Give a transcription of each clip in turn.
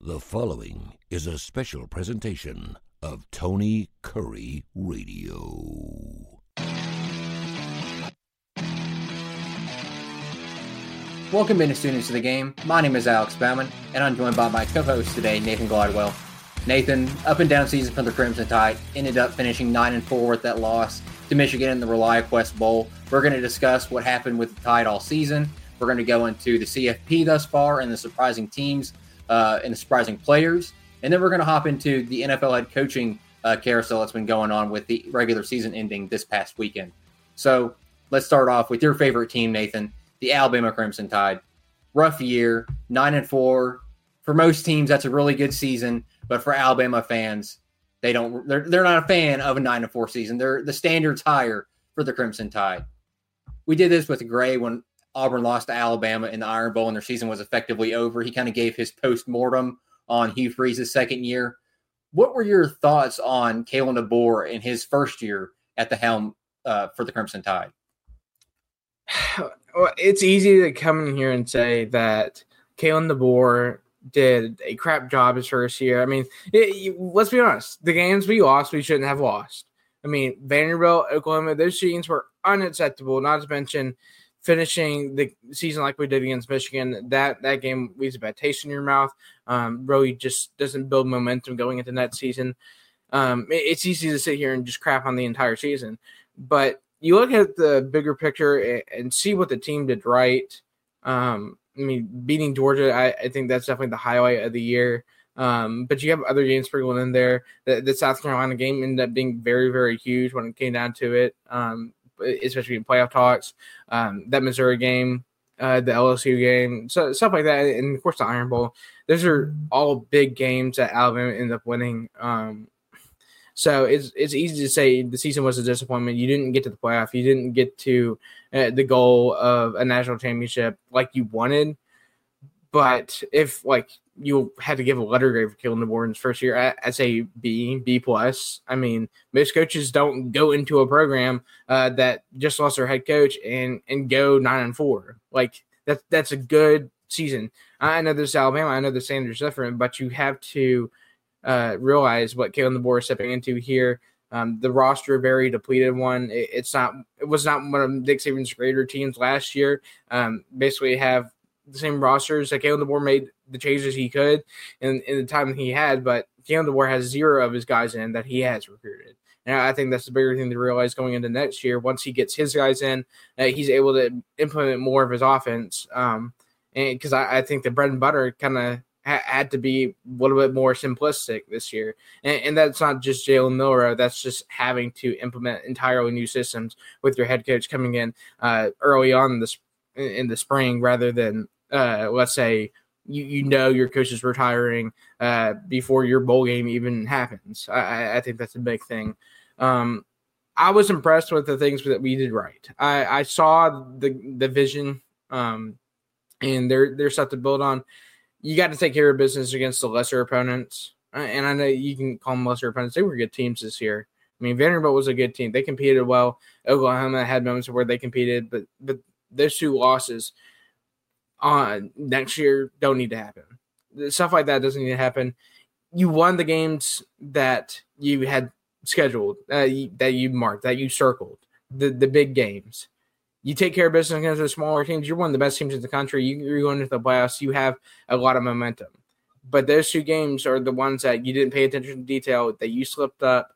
The following is a special presentation of Tony Curry Radio. Welcome in, students of the game. My name is Alex Bauman, and I'm joined by my co-host today, Nathan Gladwell. Nathan, up and down season for the Crimson Tide, ended up finishing 9-4 with that loss to Michigan in the ReliaQuest Bowl. We're going to discuss what happened with the Tide all season. We're going to go into the CFP thus far and the surprising teams and the surprising players. And then we're going to hop into the NFL head coaching carousel that's been going on with the regular season ending this past weekend. So let's start off with your favorite team, Nathan, the Alabama Crimson Tide. Rough year, 9-4. For most teams, that's a really good season. But for Alabama fans, they're not a fan of a 9-4 season. The standard's higher for the Crimson Tide. We did this with Gray when Auburn lost to Alabama in the Iron Bowl and their season was effectively over. He kind of gave his post-mortem on Hugh Freeze's second year. What were your thoughts on Kalen DeBoer in his first year at the helm for the Crimson Tide? Well, it's easy to come in here and say that Kalen DeBoer did a crap job his first year. I mean, let's be honest. The games we lost, we shouldn't have lost. I mean, Vanderbilt, Oklahoma, those teams were unacceptable, not to mention finishing the season like we did against Michigan. That game leaves a bad taste in your mouth. Really just doesn't build momentum going into that season. It's easy to sit here and just crap on the entire season. But you look at the bigger picture and see what the team did right. I mean, beating Georgia, I think that's definitely the highlight of the year. But you have other games sprinkled in there. The South Carolina game ended up being very, very huge when it came down to it, especially in playoff talks. That Missouri game, the LSU game, so stuff like that, and of course the Iron Bowl. Those are all big games that Alabama ended up winning. So it's easy to say the season was a disappointment. You didn't get to the playoff. You didn't get to the goal of a national championship like you wanted. But if you had to give a letter grade for Kalen DeBoer in his first year, I'd say B+. I mean, most coaches don't go into a program that just lost their head coach and go 9-4. That's a good season. I know this is Alabama. I know the standard's different, but you have to realize what Kalen DeBoer is stepping into here. The roster, very depleted one. It was not one of Nick Saban's greater teams last year. Basically have the same rosters that Kalen DeBoer made the changes he could in the time he had, but Kalen DeBoer has 0 of his guys in that he has recruited. And I think that's the bigger thing to realize going into next year. Once he gets his guys in, he's able to implement more of his offense. And because I think the bread and butter kind of had to be a little bit more simplistic this year. And that's not just Jalen Milroe. That's just having to implement entirely new systems with your head coach coming in early on in the spring rather than, let's say, your coach is retiring before your bowl game even happens. I think that's a big thing. I was impressed with the things that we did right. I saw the vision and there's stuff to build on. You got to take care of business against the lesser opponents. And I know you can call them lesser opponents. They were good teams this year. I mean, Vanderbilt was a good team. They competed well. Oklahoma had moments where they competed, but those 2 losses next year don't need to happen. Stuff like that doesn't need to happen. You won the games that you had scheduled, that you marked, that you circled, the big games. You take care of business against the smaller teams. You're one of the best teams in the country. You're going into the playoffs. You have a lot of momentum. But those 2 games are the ones that you didn't pay attention to detail, that you slipped up.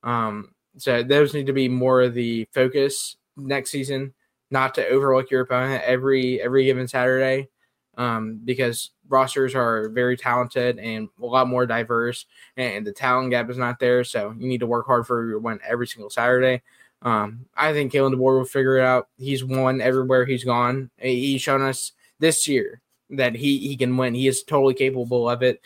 So those need to be more of the focus next season, not to overlook your opponent every given Saturday, because rosters are very talented and a lot more diverse, and the talent gap is not there. So you need to work hard for your win every single Saturday. I think Kalen DeBoer will figure it out. He's won everywhere he's gone. He's shown us this year that he can win. He is totally capable of it.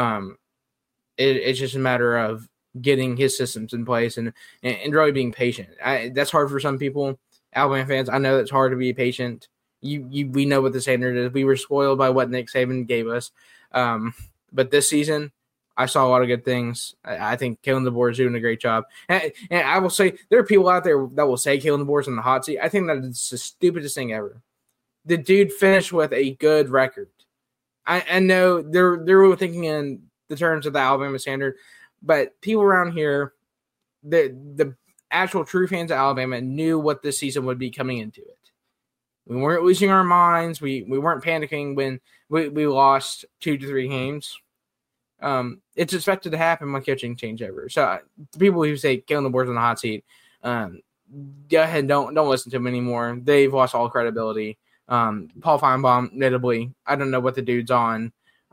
It's just a matter of getting his systems in place and really being patient. That's hard for some people. Alabama fans, I know it's hard to be patient. We know what the standard is. We were spoiled by what Nick Saban gave us. But this season, I saw a lot of good things. I think Kalen DeBoer is doing a great job. And I will say, there are people out there that will say Kalen DeBoer is on the hot seat. I think that is the stupidest thing ever. The dude finished with a good record. I know they're thinking in the terms of the Alabama standard, but people around here, the actual true fans of Alabama knew what this season would be coming into it. We weren't losing our minds. We weren't panicking when we lost 2 to 3 games. It's expected to happen when coaching changeover. So the people who say Kalen DeBoer's on the hot seat, go ahead, don't listen to them anymore. They've lost all credibility. Paul Feinbaum, notably, I don't know what the dude's on.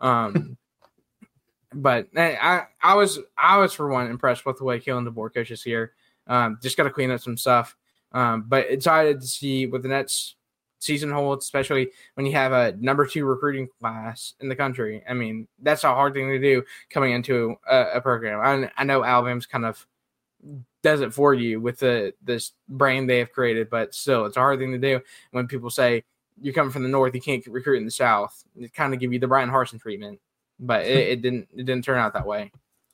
But I was for one impressed with the way Kalen DeBoer coaches here. Just got to clean up some stuff. But excited to see what the Nets season holds, especially when you have a number 2 recruiting class in the country. I mean, that's a hard thing to do coming into a program. I know Alabama's kind of does it for you with this brand they have created, but still, it's a hard thing to do when people say you're coming from the North, you can't recruit in the South. It kind of give you the Brian Harsin treatment, but it didn't turn out that way.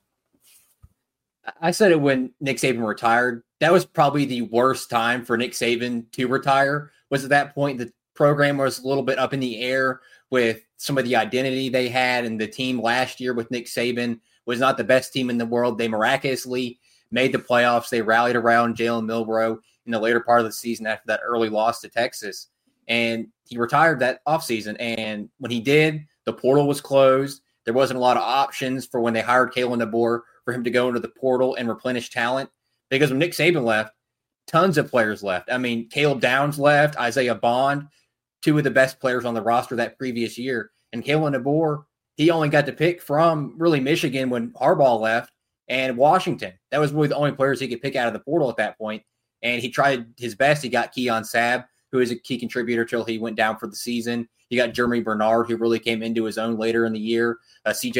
I said it when Nick Saban retired. That was probably the worst time for Nick Saban to retire. Was at that point the program was a little bit up in the air with some of the identity they had, and the team last year with Nick Saban was not the best team in the world. They miraculously made the playoffs. They rallied around Jalen Milroe in the later part of the season after that early loss to Texas, and he retired that offseason. And when he did, the portal was closed. There wasn't a lot of options for when they hired Kalen DeBoer for him to go into the portal and replenish talent, because when Nick Saban left, tons of players left. I mean, Caleb Downs left, Isaiah Bond, 2 of the best players on the roster that previous year. And Kalen DeBoer, he only got to pick from really Michigan when Harbaugh left, and Washington. That was really the only players he could pick out of the portal at that point. And he tried his best. He got Keon Sabb, who is a key contributor till he went down for the season. You got Jeremy Bernard, who really came into his own later in the year. Josh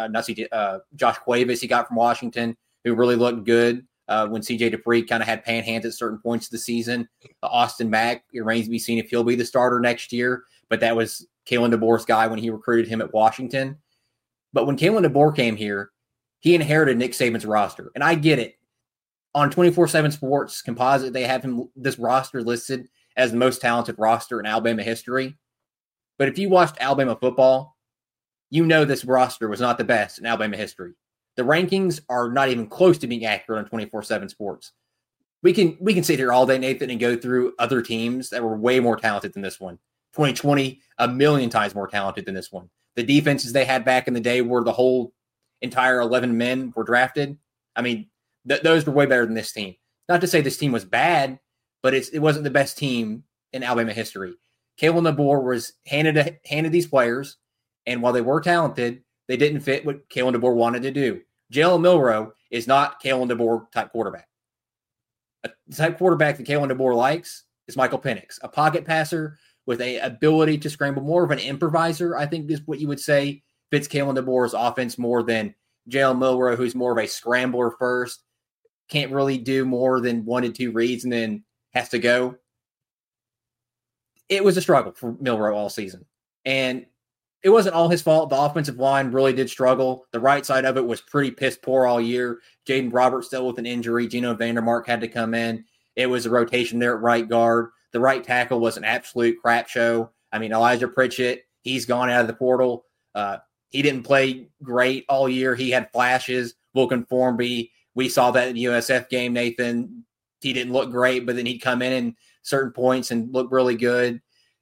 Cuevas he got from Washington, who really looked good. When CJ Dupree kind of had panhands at certain points of the season. Austin Mack, it remains to be seen if he'll be the starter next year, but that was Kalen DeBoer's guy when he recruited him at Washington. But when Kalen DeBoer came here, he inherited Nick Saban's roster. And I get it. On 24/7 Sports Composite, they have this roster listed as the most talented roster in Alabama history. But if you watched Alabama football, you know this roster was not the best in Alabama history. The rankings are not even close to being accurate on 24/7 Sports. We can sit here all day, Nathan, and go through other teams that were way more talented than this one. 2020, a million times more talented than this one. The defenses they had back in the day where the whole entire 11 men were drafted. I mean, those were way better than this team. Not to say this team was bad, but it wasn't the best team in Alabama history. Kalen DeBoer was handed these players, and while they were talented, they didn't fit what Kalen DeBoer wanted to do. Jalen Milroe is not Kalen DeBoer type quarterback. The type quarterback that Kalen DeBoer likes is Michael Penix, a pocket passer with a ability to scramble, more of an improviser, I think is what you would say fits Kalen DeBoer's offense more than Jalen Milroe, who's more of a scrambler first, can't really do more than 1 to 2 reads and then has to go. It was a struggle for Milroe all season. And it wasn't all his fault. The offensive line really did struggle. The right side of it was pretty piss poor all year. Jaden Roberts still with an injury. Geno Vandermark had to come in. It was a rotation there at right guard. The right tackle was an absolute crap show. I mean, Elijah Pritchett, he's gone out of the portal. He didn't play great all year. He had flashes. Vulcan Formby, we saw that in the USF game, Nathan. He didn't look great, but then he'd come in certain points and look really good.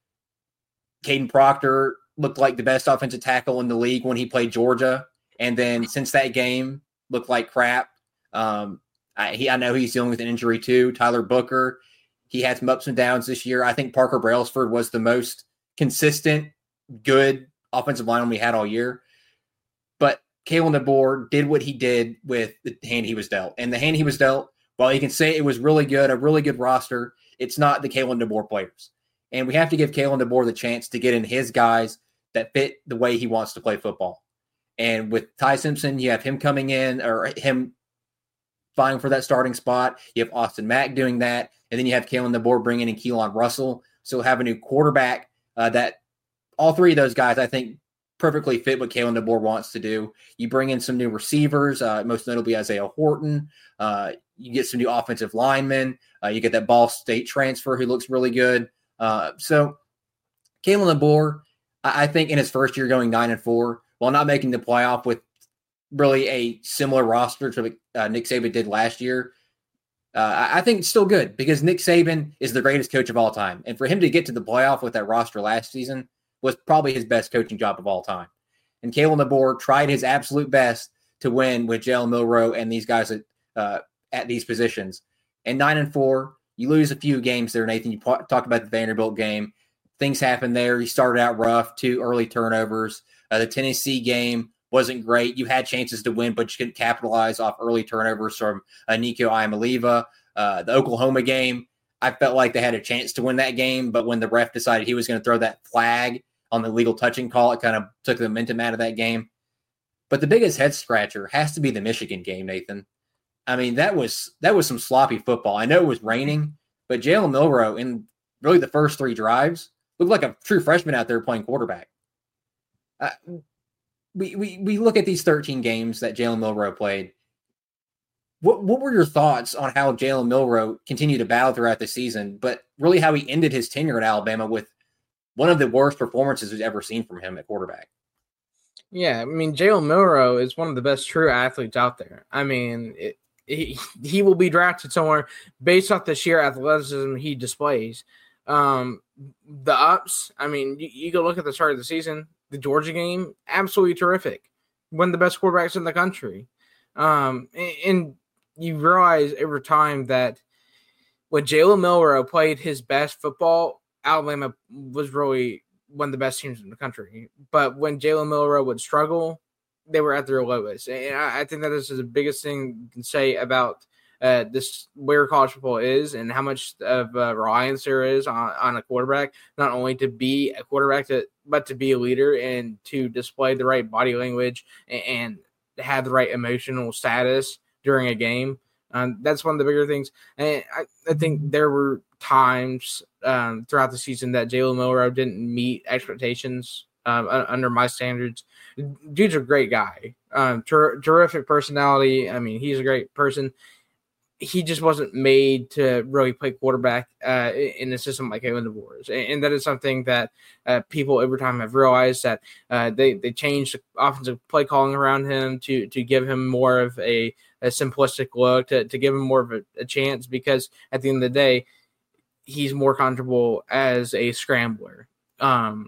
Caden Proctor looked like the best offensive tackle in the league when he played Georgia. And then since that game, looked like crap. I know he's dealing with an injury too. Tyler Booker, he had some ups and downs this year. I think Parker Brailsford was the most consistent, good offensive lineman we had all year. But Kalen DeBoer did what he did with the hand he was dealt. And the hand he was dealt, while you can say it was really good, a really good roster, it's not the Kalen DeBoer players. And we have to give Kalen DeBoer the chance to get in his guys that fit the way he wants to play football. And with Ty Simpson, you have him coming in or him vying for that starting spot. You have Austin Mack doing that. And then you have Kalen DeBoer bringing in Keelan Russell. So have a new quarterback that all three of those guys, I think, perfectly fit what Kalen DeBoer wants to do. You bring in some new receivers, most notably Isaiah Horton. You get some new offensive linemen. You get that Ball State transfer who looks really good. So Kalen DeBoer, I think in his first year going 9-4, while not making the playoff with really a similar roster to Nick Saban did last year, I think it's still good because Nick Saban is the greatest coach of all time. And for him to get to the playoff with that roster last season was probably his best coaching job of all time. And Kalen DeBoer tried his absolute best to win with Jalen Milroe and these guys at these positions. And 9-4, you lose a few games there, Nathan. You talked about the Vanderbilt game. Things happened there. You started out rough, 2 early turnovers. The Tennessee game wasn't great. You had chances to win, but you couldn't capitalize off early turnovers from Nico Iamaleava. The Oklahoma game, I felt like they had a chance to win that game, but when the ref decided he was going to throw that flag on the illegal touching call, it kind of took the momentum out of that game. But the biggest head scratcher has to be the Michigan game, Nathan. I mean, that was some sloppy football. I know it was raining, but Jalen Milroe in really the first 3 drives looked like a true freshman out there playing quarterback. We look at these 13 games that Jalen Milroe played. What were your thoughts on how Jalen Milroe continued to battle throughout the season, but really how he ended his tenure at Alabama with one of the worst performances we've ever seen from him at quarterback? Yeah, I mean, Jalen Milroe is one of the best true athletes out there. I mean, he will be drafted somewhere based off the sheer athleticism he displays. The ups, I mean, you go look at the start of the season, the Georgia game, absolutely terrific. One of the best quarterbacks in the country. And you realize every time that when Jalen Milroe played his best football, Alabama was really one of the best teams in the country. But when Jalen Milroe would struggle, they were at their lowest. And I think that is the biggest thing you can say about this where college football is and how much of reliance there is on a quarterback, not only to be a quarterback, but to be a leader and to display the right body language and have the right emotional status during a game. That's one of the bigger things. And I think there were times throughout the season that Jalen Milroe didn't meet expectations under my standards. Dude's a great guy. Terrific personality. I mean, he's a great person. He just wasn't made to really play quarterback in a system like Kalen DeBoer's. And that is something that people over time have realized, that they changed the offensive play calling around him to give him more of a simplistic look, to give him more of a chance, because at the end of the day, he's more comfortable as a scrambler. The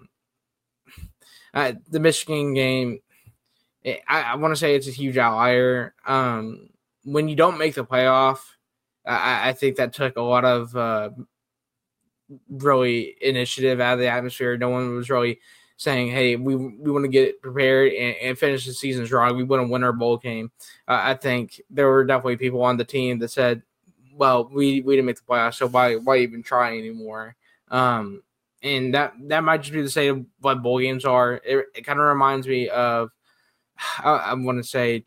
Michigan game, I want to say it's a huge outlier. When you don't make the playoff, I think that took a lot of really initiative out of the atmosphere. No one was really saying, hey, we want to get prepared and finish the season strong. We want to win our bowl game. I think there were definitely people on the team that said, well, we didn't make the playoffs, so why even try anymore? And that might just be the state of what bowl games are. It kind of reminds me of, I want to say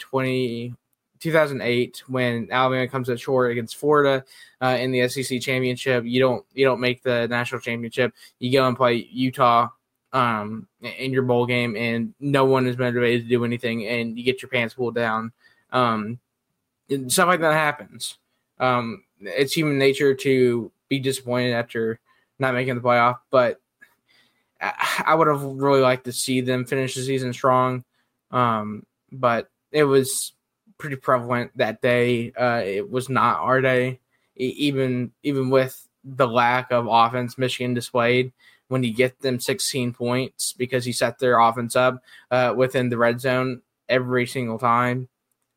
2008 when Alabama comes up short against Florida in the SEC championship. You don't make the national championship. You go and play Utah in your bowl game, and no one is motivated to do anything, and you get your pants pulled down. Stuff like that happens. It's human nature to be disappointed after not making the playoff, but I would have really liked to see them finish the season strong. But it was pretty prevalent that day. It was not our day, even with the lack of offense Michigan displayed. When you get them 16 points because he set their offense up within the red zone every single time.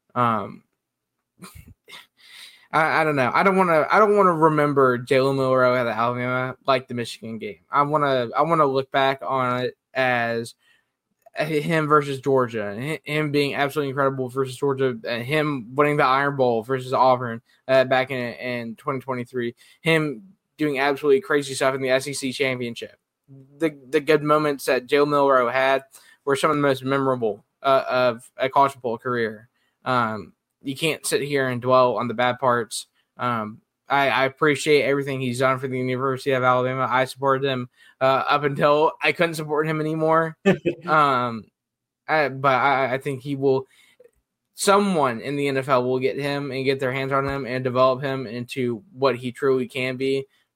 I don't know. I don't want to remember Jalen Milroe at Alabama like the Michigan game. I want to look back on it as him versus Georgia, him being absolutely incredible versus Georgia, him winning the Iron Bowl versus Auburn back in 2023, him doing absolutely crazy stuff in the SEC championship. The good moments that Jalen Milroe had were some of the most memorable of a college football career. You can't sit here and dwell on the bad parts. I appreciate everything he's done for the University of Alabama. I supported him up until I couldn't support him anymore. But I think he will. Someone in the NFL will get him and get their hands on him and develop him into what he truly can be.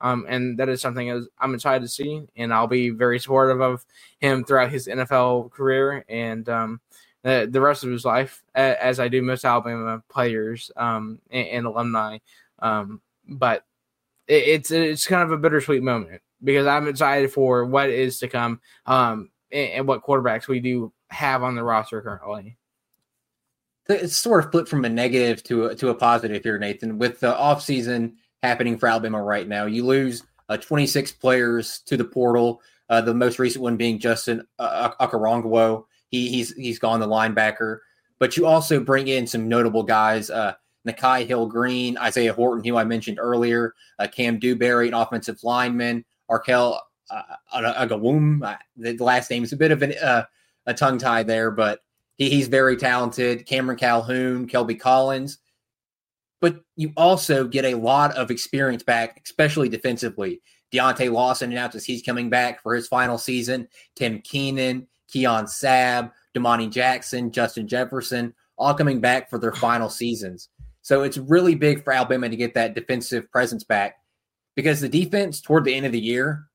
And that is something I'm excited to see, and I'll be very supportive of him throughout his NFL career and the rest of his life, as I do most Alabama players and alumni. But it's kind of a bittersweet moment because I'm excited for what is to come and what quarterbacks we do have on the roster currently. It's sort of flipped from a negative to a positive here, Nathan. With the offseason happening for Alabama right now, you lose 26 players to the portal. The most recent one being Justin Okoronkwo. He's gone, the linebacker. But you also bring in some notable guys, Nakai Hill-Green, Isaiah Horton, who I mentioned earlier, Cam Dewberry, an offensive lineman, Arkel Agawum. The last name is a bit of a tongue tie there, but he's very talented. Cameron Calhoun, Kelby Collins. But you also get a lot of experience back, especially defensively. Deontay Lawson announces he's coming back for his final season. Tim Keenan, Keon Sabb, Damani Jackson, Justin Jefferson, all coming back for their final seasons. So it's really big for Alabama to get that defensive presence back because the defense toward the end of the year,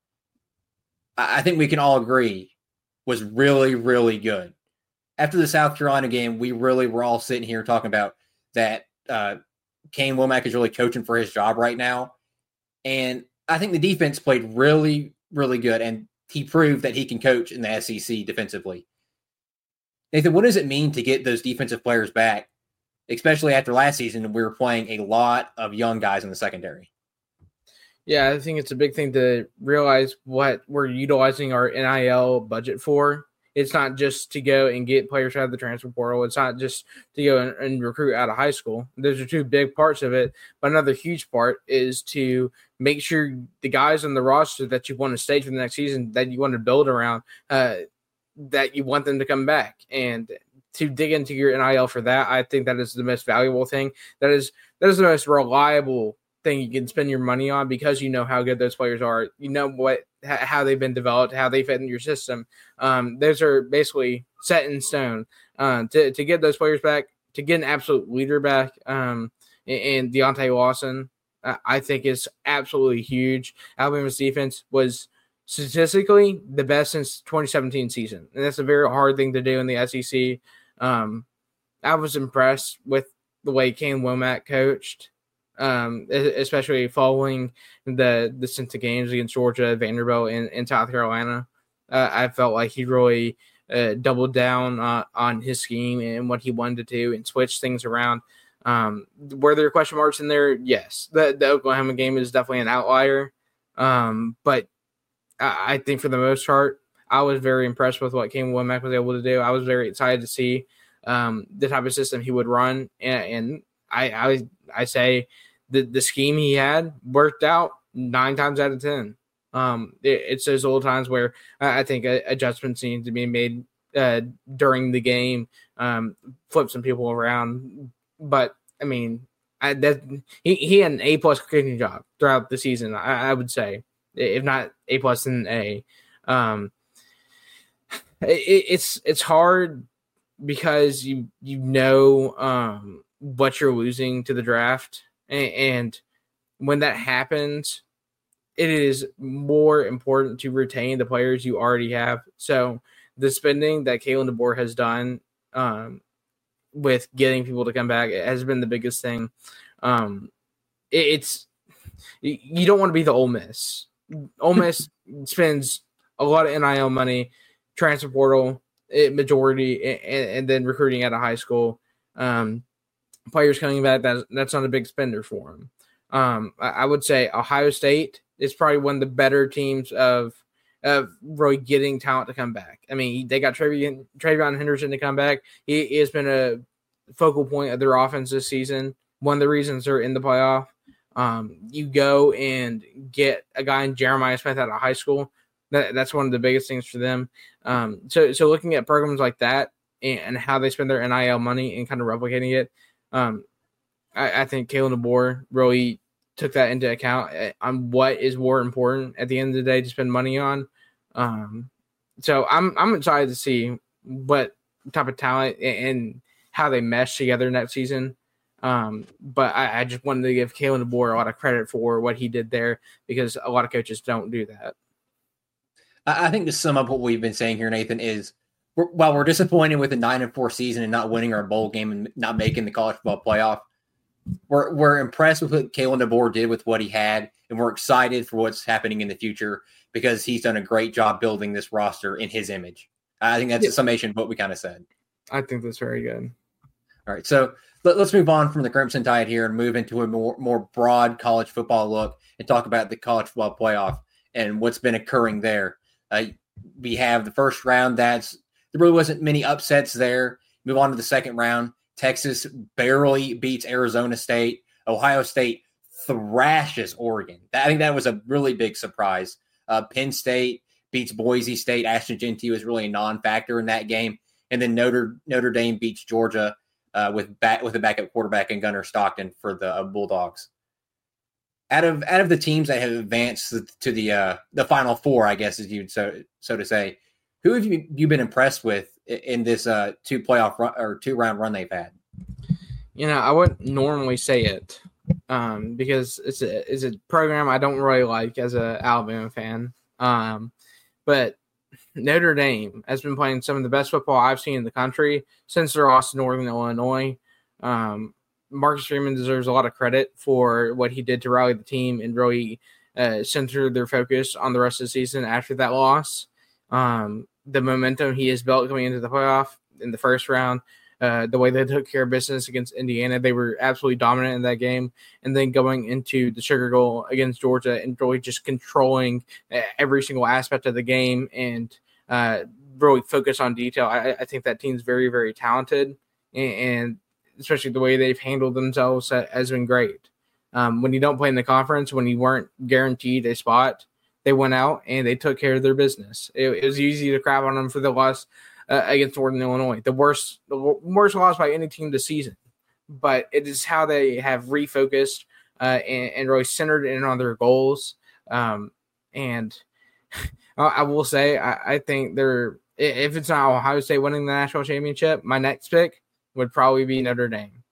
I think we can all agree, was really, really good. After the South Carolina game, we really were all sitting here talking about that Kane Womack is really coaching for his job right now. And I think the defense played really, really good, and he proved that he can coach in the SEC defensively. Nathan, what does it mean to get those defensive players back, especially after last season we were playing a lot of young guys in the secondary? Yeah, I think it's a big thing to realize what we're utilizing our NIL budget for. It's not just to go and get players out of the transfer portal. It's not just to go and recruit out of high school. Those are two big parts of it. But another huge part is to make sure the guys on the roster that you want to stage for the next season, that you want to build around, that you want them to come back. And to dig into your NIL for that, I think that is the most valuable thing. That is the most reliable thing you can spend your money on because you know how good those players are. You know how they've been developed, how they fit in your system. Those are basically set in stone. To get those players back, to get an absolute leader back, and Deontay Lawson, I think is absolutely huge. Alabama's defense was statistically the best since 2017 season, and that's a very hard thing to do in the SEC. I was impressed with the way Kane Womack coached. Especially following the stint of games against Georgia, Vanderbilt, and South Carolina. I felt like he really doubled down on his scheme and what he wanted to do and switch things around. Were there question marks in there? Yes. The Oklahoma game is definitely an outlier. But I think for the most part, I was very impressed with what Kane Womack was able to do. I was very excited to see the type of system he would run. And I say the scheme he had worked out 9 times out of 10. It's those little times where I think adjustments need to be made during the game, flip some people around. But I mean, he had an A+ kicking job throughout the season. I would say, if not A+, then A. It's hard because you know what you're losing to the draft. And when that happens, it is more important to retain the players you already have. So the spending that Kalen DeBoer has done with getting people to come back has been the biggest thing. It's you don't want to be the Ole Miss. Ole Miss spends a lot of NIL money, transfer portal majority, and then recruiting out of high school. Players coming back, that's not a big spender for them. I would say Ohio State is probably one of the better teams of really getting talent to come back. I mean, they got TreVeyon Henderson to come back. He has been a focal point of their offense this season. One of the reasons they're in the playoff. You go and get a guy in Jeremiah Smith out of high school. That's one of the biggest things for them. So looking at programs like that and how they spend their NIL money and kind of replicating it, I think Kalen DeBoer really took that into account on what is more important at the end of the day to spend money on. So I'm excited to see what type of talent and how they mesh together next season. But I just wanted to give Kalen DeBoer a lot of credit for what he did there because a lot of coaches don't do that. I think to sum up what we've been saying here, Nathan, is while we're disappointed with the 9-4 season and not winning our bowl game and not making the college football playoff, we're impressed with what Kalen DeBoer did with what he had, and we're excited for what's happening in the future because he's done a great job building this roster in his image. I think that's a summation of what we kind of said. I think that's very good. All right, so let's move on from the Crimson Tide here and move into a more broad college football look and talk about the college football playoff and what's been occurring there. We have the first round. There really wasn't many upsets there. Move on to the second round. Texas barely beats Arizona State. Ohio State thrashes Oregon. I think that was a really big surprise. Penn State beats Boise State. Ashton Jeanty was really a non-factor in that game. And then Notre Dame beats Georgia with a backup quarterback and Gunnar Stockton for the Bulldogs. Out of the teams that have advanced to the Final Four, I guess, as you'd so to say, who have you been impressed with in this two-round run they've had? I wouldn't normally say it because it's a program I don't really like as an Alabama fan. But Notre Dame has been playing some of the best football I've seen in the country since their loss to Northern Illinois. Marcus Freeman deserves a lot of credit for what he did to rally the team and really center their focus on the rest of the season after that loss. The momentum he has built going into the playoff in the first round, the way they took care of business against Indiana, they were absolutely dominant in that game. And then going into the Sugar Bowl against Georgia and really just controlling every single aspect of the game and really focus on detail. I think that team's very, very talented, and especially the way they've handled themselves has been great. When you don't play in the conference, when you weren't guaranteed a spot, they went out and they took care of their business. It was easy to crap on them for the loss against Northern Illinois, the worst loss by any team this season. But it is how they have refocused and really centered in on their goals. And I will say, I think if it's not Ohio State winning the national championship, my next pick would probably be Notre Dame.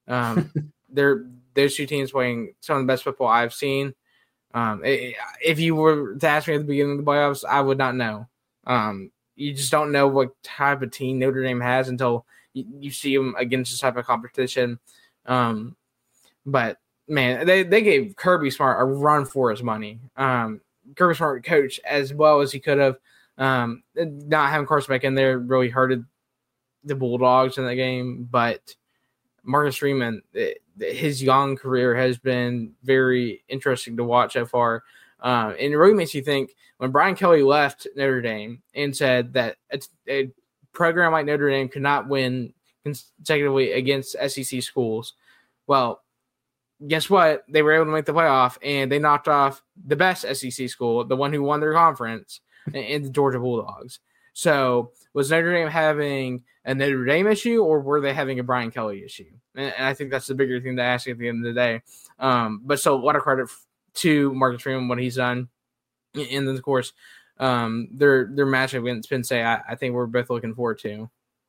Those two teams playing some of the best football I've seen. If you were to ask me at the beginning of the playoffs, I would not know. You just don't know what type of team Notre Dame has until you see them against this type of competition. But man, they gave Kirby Smart a run for his money. Kirby Smart coached as well as he could have. Not having Carson back in there really hurted the Bulldogs in the game, but Marcus Freeman, his young career has been very interesting to watch so far. And it really makes you think when Brian Kelly left Notre Dame and said that a program like Notre Dame could not win consecutively against SEC schools. Well, guess what? They were able to make the playoff, and they knocked off the best SEC school, the one who won their conference, in the Georgia Bulldogs. So was Notre Dame having a Notre Dame issue, or were they having a Brian Kelly issue? And I think that's the bigger thing to ask at the end of the day. But so a lot of credit to Marcus Freeman, what he's done. And then, of course, their matchup against Penn State, I think we're both looking forward to.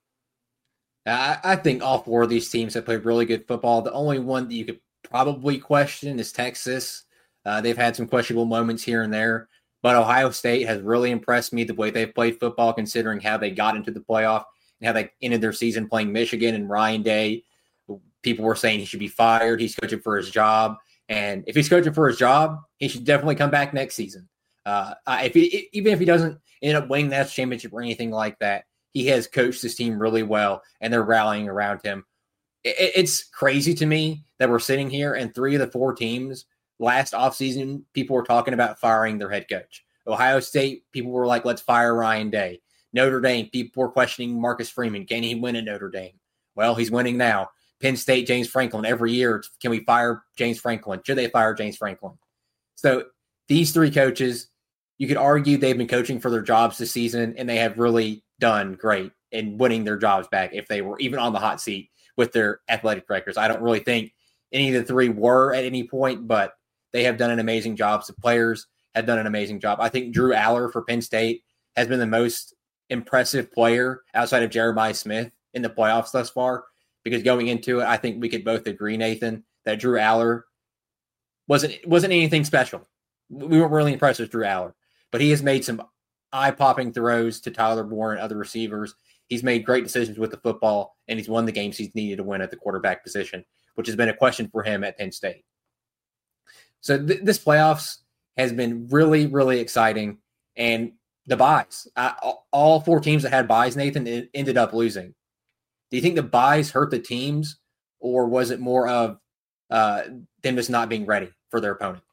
I think all four of these teams have played really good football. The only one that you could probably question is Texas. They've had some questionable moments here and there. But Ohio State has really impressed me the way they've played football, considering how they got into the playoff and how they ended their season playing Michigan and Ryan Day. People were saying he should be fired. He's coaching for his job. And if he's coaching for his job, he should definitely come back next season. Even if he doesn't end up winning that championship or anything like that, he has coached this team really well, and they're rallying around him. It's crazy to me that we're sitting here and three of the four teams last offseason, people were talking about firing their head coach. Ohio State, people were like, let's fire Ryan Day. Notre Dame, people were questioning Marcus Freeman. Can he win at Notre Dame? Well, he's winning now. Penn State, James Franklin, every year, can we fire James Franklin? Should they fire James Franklin? So these three coaches, you could argue they've been coaching for their jobs this season, and they have really done great in winning their jobs back if they were even on the hot seat with their athletic directors. I don't really think any of the three were at any point, but they have done an amazing job. The players have done an amazing job. I think Drew Aller for Penn State has been the most impressive player outside of Jeremiah Smith in the playoffs thus far. because going into it, I think we could both agree, Nathan, that Drew Aller wasn't anything special. We weren't really impressed with Drew Aller, but he has made some eye-popping throws to Tyler Bourne and other receivers. He's made great decisions with the football, and he's won the games he's needed to win at the quarterback position, which has been a question for him at Penn State. So this playoffs has been really, really exciting, and the buys. All 4 teams that had buys, Nathan, ended up losing. Do you think the buys hurt the teams, or was it more of them just not being ready for their opponent?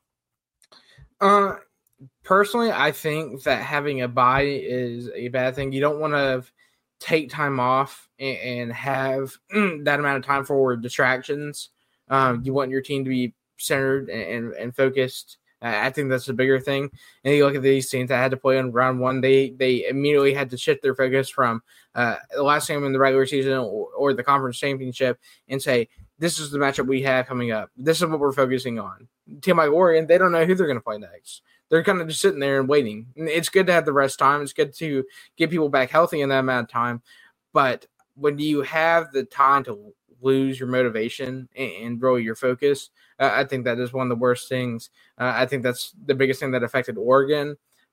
Personally, I think that having a bye is a bad thing. You don't want to take time off and have that amount of time for distractions. You want your team to be centered and focused. I think that's the bigger thing. And you look at these teams that had to play in round 1, they immediately had to shift their focus from the last game in the regular season or the conference championship and say, this is the matchup we have coming up. This is what we're focusing on. A team like Oregon, they don't know who they're going to play next. They're kind of just sitting there and waiting. It's good to have the rest time. It's good to get people back healthy in that amount of time. But when you have the time to lose your motivation and really your focus, I think that is one of the worst things. I think that's the biggest thing that affected Oregon.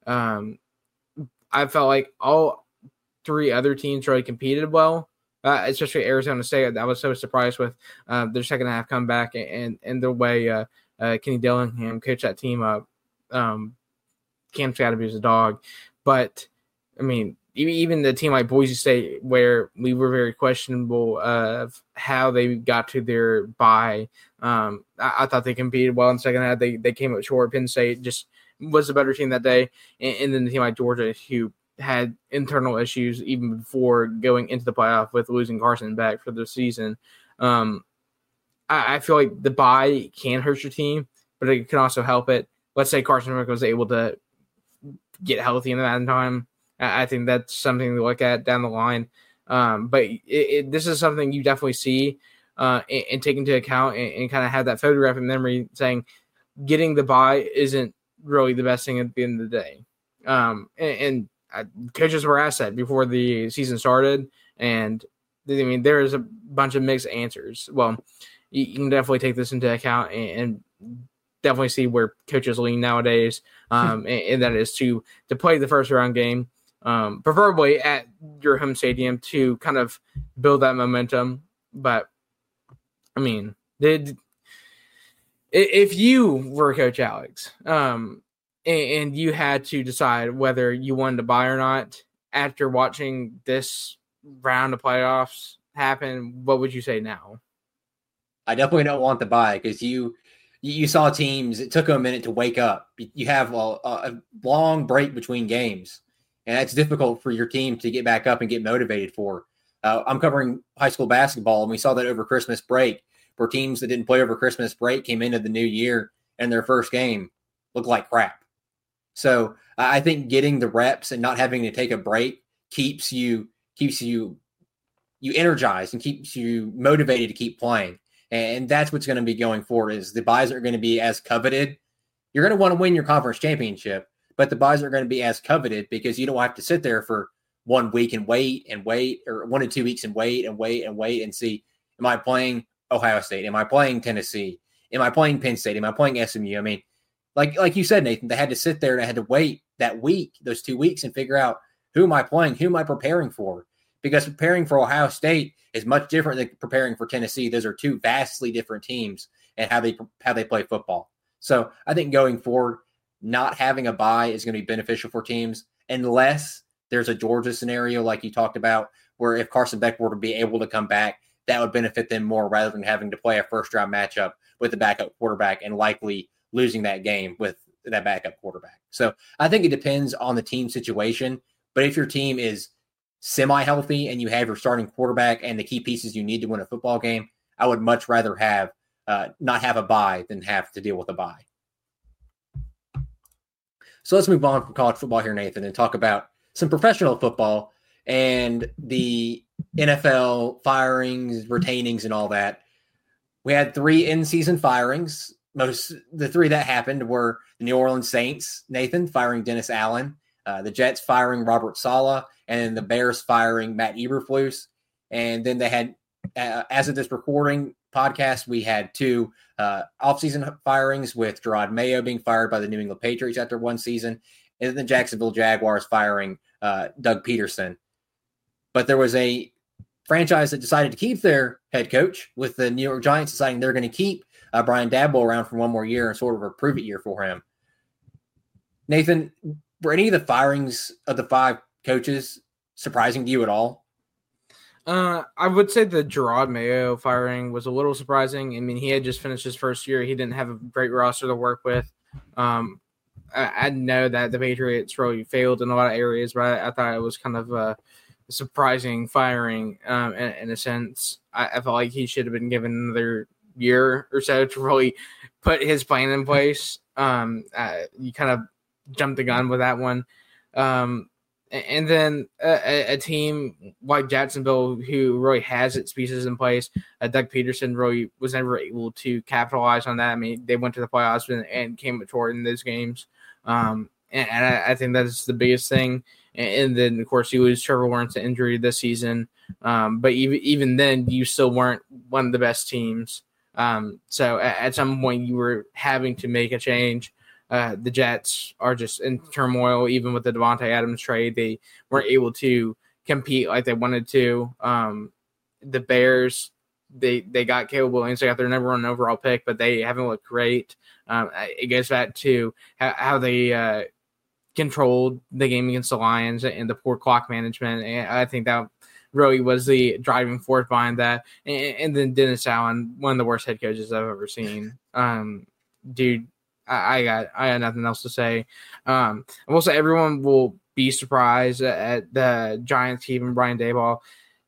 I felt like all 3 other teams really competed well, especially Arizona State. I was so surprised with their second half comeback and the way Kenny Dillingham coached that team up. Cam Scotty was a dog. But, I mean, even the team like Boise State, where we were very questionable of how they got to their bye, I thought they competed well in the second half. They came up short. Penn State just was a better team that day. And then the team like Georgia, who had internal issues even before going into the playoff with losing Carson back for the season. I feel like the bye can hurt your team, but it can also help it. Let's say Carson Wentz was able to get healthy in that time. I think that's something to look at down the line. But this is something you definitely see and take into account and kind of have that photographic memory saying getting the bye isn't really the best thing at the end of the day. And coaches were asked that before the season started. And, I mean, there is a bunch of mixed answers. Well, you can definitely take this into account and definitely see where coaches lean nowadays. And that is to play the first round game. Preferably at your home stadium to kind of build that momentum. But, I mean, if you were Coach Alex and you had to decide whether you wanted to buy or not after watching this round of playoffs happen, what would you say now? I definitely don't want to buy because you saw teams, it took them a minute to wake up. You have a long break between games. And that's difficult for your team to get back up and get motivated for. I'm covering high school basketball, and we saw that over Christmas break, where teams that didn't play over Christmas break came into the new year, and their first game looked like crap. So I think getting the reps and not having to take a break keeps you energized and keeps you motivated to keep playing. And that's what's going to be going forward is the buys are going to be as coveted. You're going to want to win your conference championship, but the buys are going to be as coveted because you don't have to sit there for 1 week and wait, or 1 to 2 weeks and wait and see, am I playing Ohio State? Am I playing Tennessee? Am I playing Penn State? Am I playing SMU? I mean, like you said, Nathan, they had to sit there and they had to wait that week, those 2 weeks, and figure out who am I playing? Who am I preparing for? Because preparing for Ohio State is much different than preparing for Tennessee. Those are 2 vastly different teams and how they play football. So I think going forward, not having a bye is going to be beneficial for teams unless there's a Georgia scenario like you talked about, where if Carson Beck were to be able to come back, that would benefit them more rather than having to play a first-round matchup with the backup quarterback and likely losing that game with that backup quarterback. So I think it depends on the team situation. But if your team is semi-healthy and you have your starting quarterback and the key pieces you need to win a football game, I would much rather have not have a bye than have to deal with a bye. So let's move on from college football here, Nathan, and talk about some professional football and the NFL firings, retainings, and all that. We had 3 in-season firings. The 3 that happened were the New Orleans Saints, Nathan, firing Dennis Allen, the Jets firing Robert Saleh, and the Bears firing Matt Eberflus. And then they had as of this recording podcast, we had two offseason firings, with Gerard Mayo being fired by the New England Patriots after one season, and then the Jacksonville Jaguars firing Doug Peterson. But there was a franchise that decided to keep their head coach, with the New York Giants deciding they're going to keep Brian Daboll around for one more year and sort of a prove-it year for him. Nathan, were any of the firings of the 5 coaches surprising to you at all? I would say the Gerard Mayo firing was a little surprising. I mean, he had just finished his first year. He didn't have a great roster to work with. I know that the Patriots really failed in a lot of areas, but I thought it was kind of a surprising firing in a sense. I felt like he should have been given another year or so to really put his plan in place. You kind of jumped the gun with that one. And then a team like Jacksonville, who really has its pieces in place, Doug Peterson really was never able to capitalize on that. I mean, they went to the playoffs and came up short in those games. And I think that's the biggest thing. And then, of course, you lose Trevor Lawrence to injury this season. But even then, you still weren't one of the best teams. So at some point, you were having to make a change. The Jets are just in turmoil. Even with the Devontae Adams trade, they weren't able to compete like they wanted to. The Bears, they got Caleb Williams. They got their number 1 overall pick, but they haven't looked great. It goes back to how they controlled the game against the Lions and the poor clock management. And I think that really was the driving force behind that. And then Dennis Allen, one of the worst head coaches I've ever seen. Dude, I got nothing else to say. I will say everyone will be surprised at the Giants keeping Brian Daboll.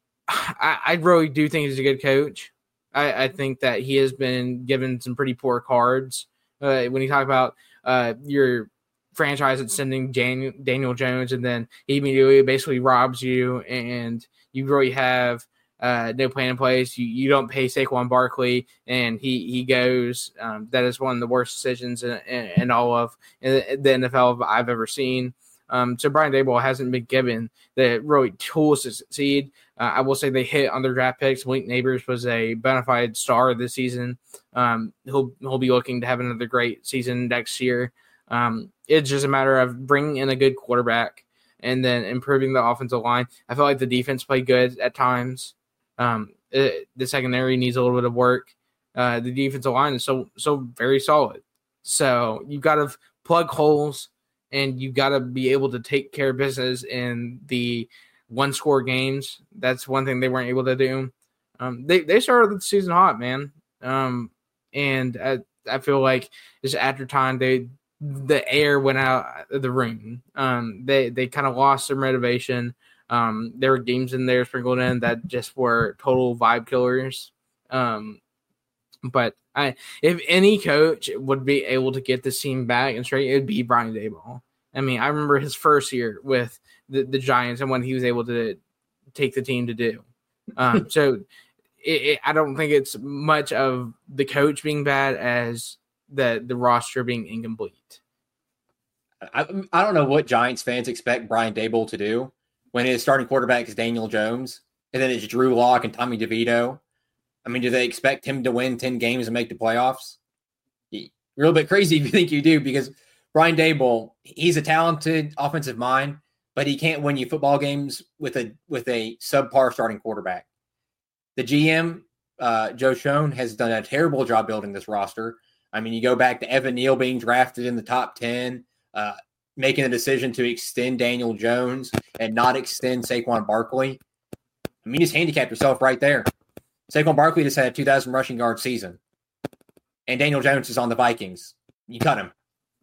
I really do think he's a good coach. I think that he has been given some pretty poor cards. When you talk about your franchise that's sending Daniel Jones, and then he immediately basically robs you, and you really have no plan in place. You don't pay Saquon Barkley, and he goes. That is one of the worst decisions in all of the NFL I've ever seen. So Brian Daboll hasn't been given the really tools to succeed. I will say they hit on their draft picks. Malik Neighbors was a bona fide star this season. He'll be looking to have another great season next year. It's just a matter of bringing in a good quarterback and then improving the offensive line. I feel like the defense played good at times. The secondary needs a little bit of work. The defensive line is so very solid. So you've got to plug holes, and you've got to be able to take care of business in the one-score games. That's one thing they weren't able to do. They started the season hot, man. And I feel like just after time, the air went out of the room. They kind of lost their motivation. There were games in there sprinkled in that just were total vibe killers. But if any coach would be able to get this team back and straight, it would be Brian Daboll. I mean, I remember his first year with the Giants and what he was able to take the team to do. So I don't think it's much of the coach being bad as the roster being incomplete. I don't know what Giants fans expect Brian Daboll to do when his starting quarterback is Daniel Jones, and then it's Drew Lock and Tommy DeVito. I mean, do they expect him to win 10 games and make the playoffs? You're a little bit crazy if you think you do, because Brian Daboll, he's a talented offensive mind, but he can't win you football games with a subpar starting quarterback. The GM, Joe Schoen, has done a terrible job building this roster. I mean, you go back to Evan Neal being drafted in the top 10, making a decision to extend Daniel Jones and not extend Saquon Barkley. I mean, you just handicapped yourself right there. Saquon Barkley just had a 2,000 rushing yard season, and Daniel Jones is on the Vikings. You cut him.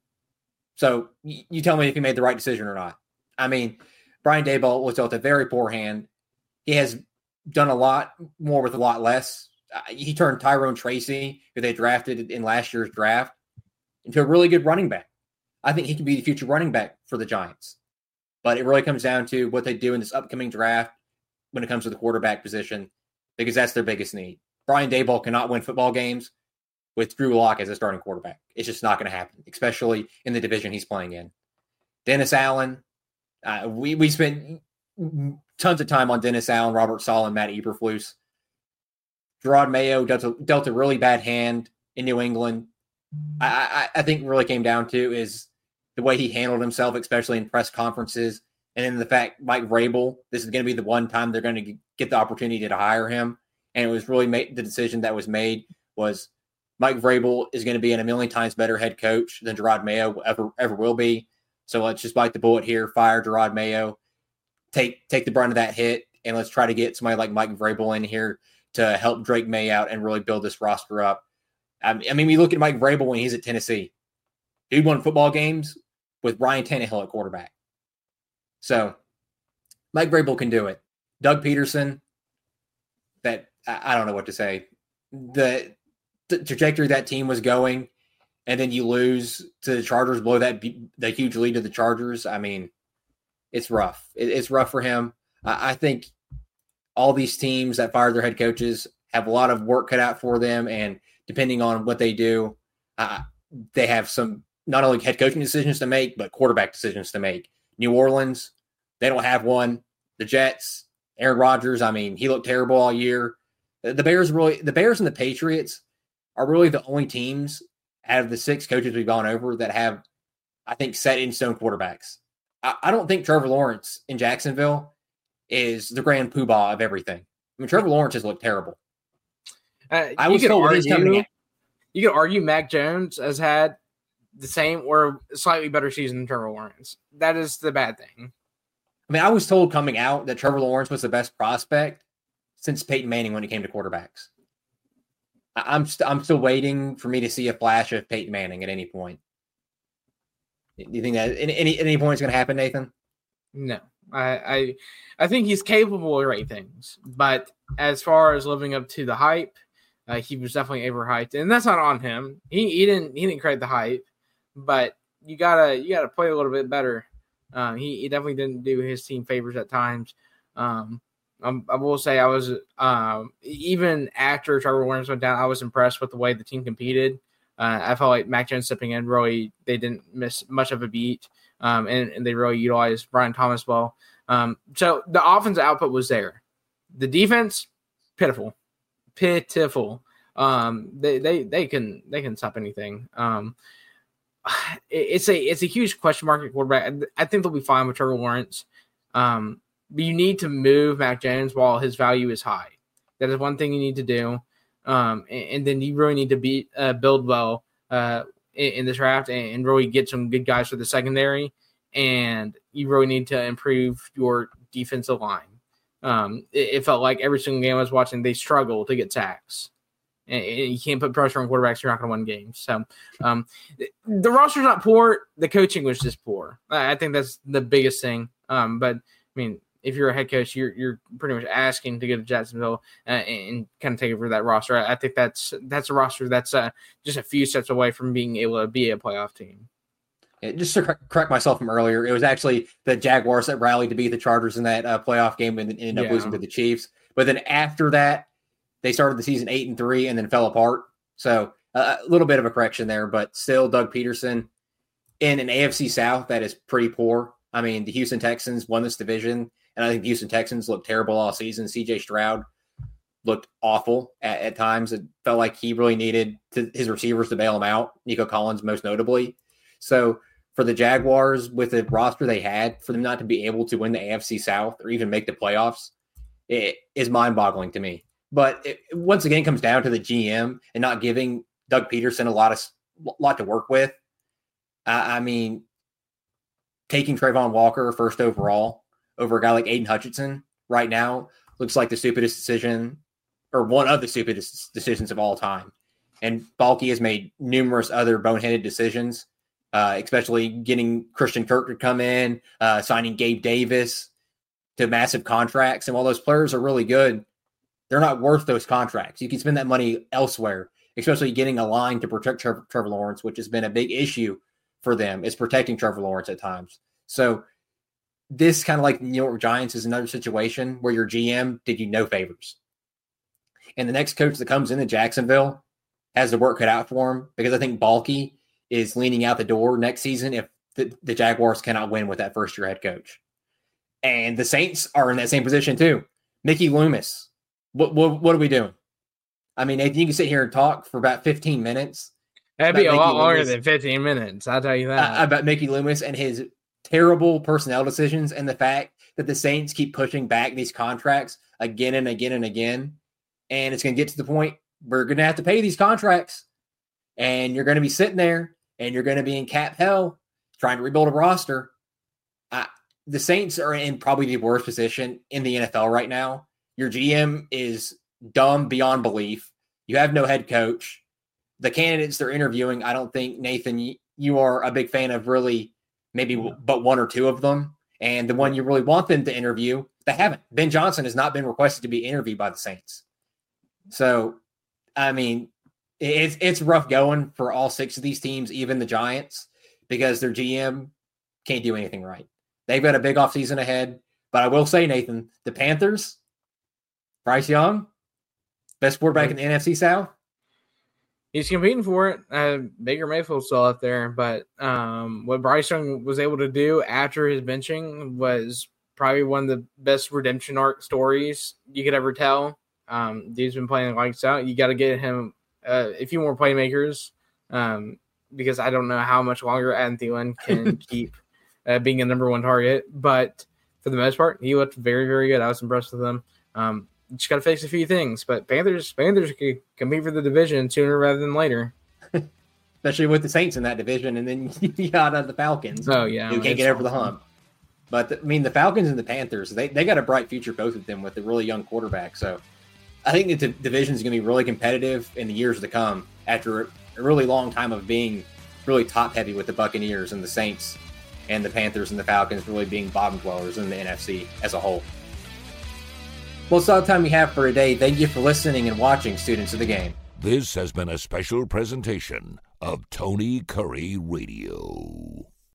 So you tell me if he made the right decision or not. I mean, Brian Daboll was dealt a very poor hand. He has done a lot more with a lot less. He turned Tyrone Tracy, who they drafted in last year's draft, into a really good running back. I think he can be the future running back for the Giants. But it really comes down to what they do in this upcoming draft when it comes to the quarterback position, because that's their biggest need. Brian Daboll cannot win football games with Drew Lock as a starting quarterback. It's just not going to happen, especially in the division he's playing in. Dennis Allen, we spent tons of time on Dennis Allen, Robert Saleh, and Matt Eberflus. Gerard Mayo dealt a really bad hand in New England. I think what really came down to is the way he handled himself, especially in press conferences, and then the fact Mike Vrabel, this is going to be the one time they're going to get the opportunity to hire him. And it was really the decision that was made was Mike Vrabel is going to be a million times better head coach than Gerard Mayo ever will be. So let's just bite the bullet here, fire Gerard Mayo, take the brunt of that hit, and let's try to get somebody like Mike Vrabel in here to help Drake May out and really build this roster up. I mean, we look at Mike Vrabel when he's at Tennessee. Dude won football games with Ryan Tannehill at quarterback. So Mike Vrabel can do it. Doug Peterson, that I don't know what to say. The trajectory that team was going, and then you lose to the Chargers, blow that huge lead to the Chargers. I mean, it's rough. It's rough for him. I think all these teams that fire their head coaches have a lot of work cut out for them, and depending on what they do, they have some not only head coaching decisions to make, but quarterback decisions to make. New Orleans, they don't have one. The Jets, Aaron Rodgers, I mean, he looked terrible all year. The Bears and the Patriots are really the only teams out of the 6 coaches we've gone over that have, I think, set in stone quarterbacks. I don't think Trevor Lawrence in Jacksonville is the grand poobah of everything. I mean, Trevor Lawrence has looked terrible. You could argue Mac Jones has had the same or slightly better season than Trevor Lawrence. That is the bad thing. I mean, I was told coming out that Trevor Lawrence was the best prospect since Peyton Manning when it came to quarterbacks. I'm still waiting for me to see a flash of Peyton Manning at any point. Do you think that at any point it's going to happen, Nathan? No. I think he's capable of great things, but as far as living up to the hype, he was definitely overhyped, and that's not on him. He didn't create the hype, but you gotta play a little bit better. He definitely didn't do his team favors at times. I will say I was even after Trevor Lawrence went down, I was impressed with the way the team competed. I felt like Mac Jones stepping in really, they didn't miss much of a beat, and they really utilized Brian Thomas well. So the offensive output was there. The defense, pitiful. They can stop anything. It's a huge question mark at quarterback. I think they'll be fine with Trevor Lawrence. But you need to move Mac Jones while his value is high. That is one thing you need to do. And then you really need to build well in the draft and really get some good guys for the secondary. And you really need to improve your defensive line. It felt like every single game I was watching, they struggle to get sacks. And you can't put pressure on quarterbacks. You're not going to win games. So the roster's not poor. The coaching was just poor. I think that's the biggest thing. But, I mean, if you're a head coach, you're pretty much asking to go to Jacksonville and kind of take over that roster. I think that's a roster that's just a few steps away from being able to be a playoff team. Yeah, just to correct myself from earlier, it was actually the Jaguars that rallied to beat the Chargers in that playoff game and ended up losing to the Chiefs. But then after that, they started the season 8-3 and then fell apart. So a little bit of a correction there, but still Doug Peterson in an AFC South that is pretty poor. I mean, the Houston Texans won this division, and I think the Houston Texans looked terrible all season. C.J. Stroud looked awful at times. It felt like he really needed his receivers to bail him out, Nico Collins most notably. So for the Jaguars, with the roster they had, for them not to be able to win the AFC South or even make the playoffs, it is mind-boggling to me. But it once again comes down to the GM and not giving Doug Peterson a lot to work with. I mean, taking Trayvon Walker first overall over a guy like Aiden Hutchinson right now looks like the stupidest decision, or one of the stupidest decisions of all time. And Balky has made numerous other boneheaded decisions, especially getting Christian Kirk to come in, signing Gabe Davis to massive contracts. And while those players are really good, they're not worth those contracts. You can spend that money elsewhere, especially getting a line to protect Trevor Lawrence, which has been a big issue for them, is protecting Trevor Lawrence at times. So this kind of like the New York Giants is another situation where your GM did you no favors. And the next coach that comes into Jacksonville has the work cut out for him, because I think Balky is leaning out the door next season if the Jaguars cannot win with that first-year head coach. And the Saints are in that same position too. Mickey Loomis. What are we doing? I mean, Nathan, you can sit here and talk for about 15 minutes. That'd be a lot longer than 15 minutes. I'll tell you that. About Mickey Loomis and his terrible personnel decisions and the fact that the Saints keep pushing back these contracts again and again and again. And it's going to get to the point we're going to have to pay these contracts. And you're going to be sitting there and you're going to be in cap hell trying to rebuild a roster. The Saints are in probably the worst position in the NFL right now. Your GM is dumb beyond belief. You have no head coach. The candidates they're interviewing, I don't think, Nathan, you are a big fan of really maybe but one or two of them. And the one you really want them to interview, they haven't. Ben Johnson has not been requested to be interviewed by the Saints. So, I mean, it's rough going for all six of these teams, even the Giants, because their GM can't do anything right. They've got a big offseason ahead. But I will say, Nathan, the Panthers, Bryce Young, best quarterback in the NFC South. He's competing for it. Baker Mayfield's still out there, but what Bryce Young was able to do after his benching was probably one of the best redemption arc stories you could ever tell. Dude's been playing lights out. You got to get him a few more playmakers because I don't know how much longer Adam Thielen can keep being a number one target. But for the most part, he looked very, very good. I was impressed with him. Just got to fix a few things, but Panthers could compete for the division sooner rather than later. Especially with the Saints in that division, and then you got the Falcons. Oh, yeah. Who can't get over the hump. But, the Falcons and the Panthers, they got a bright future, both of them, with a really young quarterback. So I think that the division is going to be really competitive in the years to come after a really long time of being really top-heavy with the Buccaneers and the Saints and the Panthers and the Falcons really being bottom dwellers in the NFC as a whole. Well, it's all the time we have for today. Thank you for listening and watching, students of the game. This has been a special presentation of Tony Curry Radio.